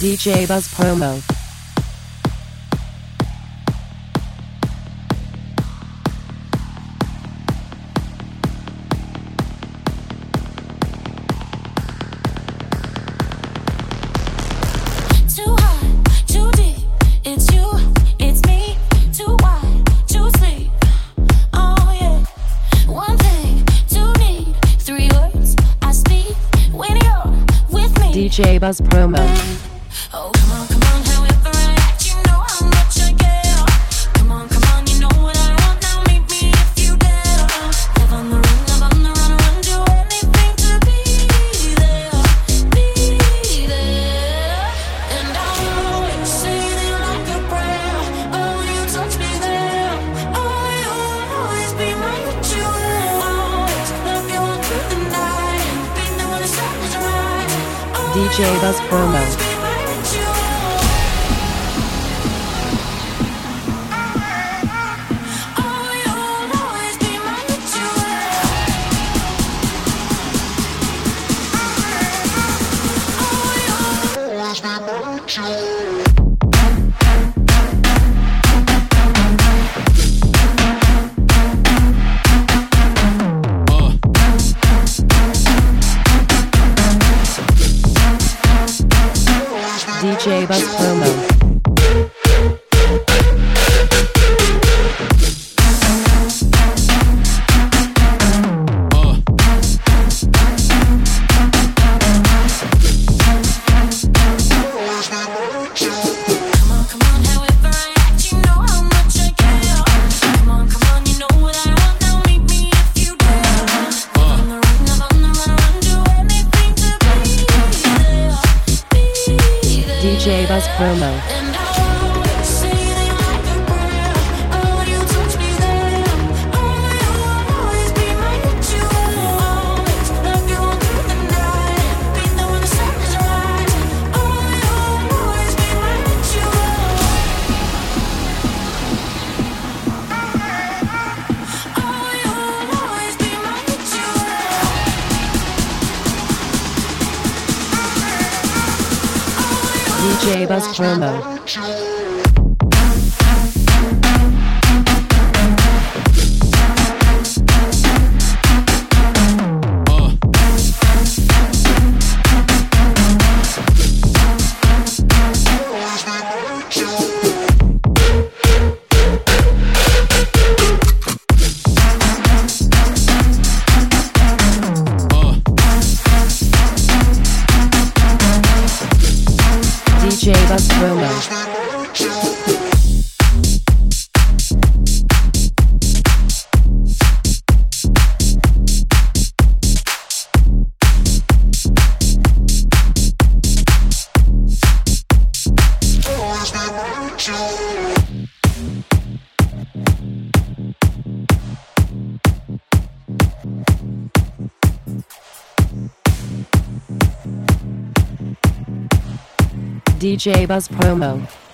DJ Buzz Promo. DJ Buzz Promo. Oh, come on, however I act, you know how much I care. Come on, you know what I want, now meet me if you dare. Live on the run, do anything to be there. And I'll always say it like a prayer. Oh, you touch me there. Oh, you'll always be my ritual. Always love you all through the night. Be there when the sun is right. DJ Buzz Promo. DJ Buzz Promo. DJ Buzz Promo. DJ Buzz Promo. DJ Buzz Promo. DJ Buzz Promo.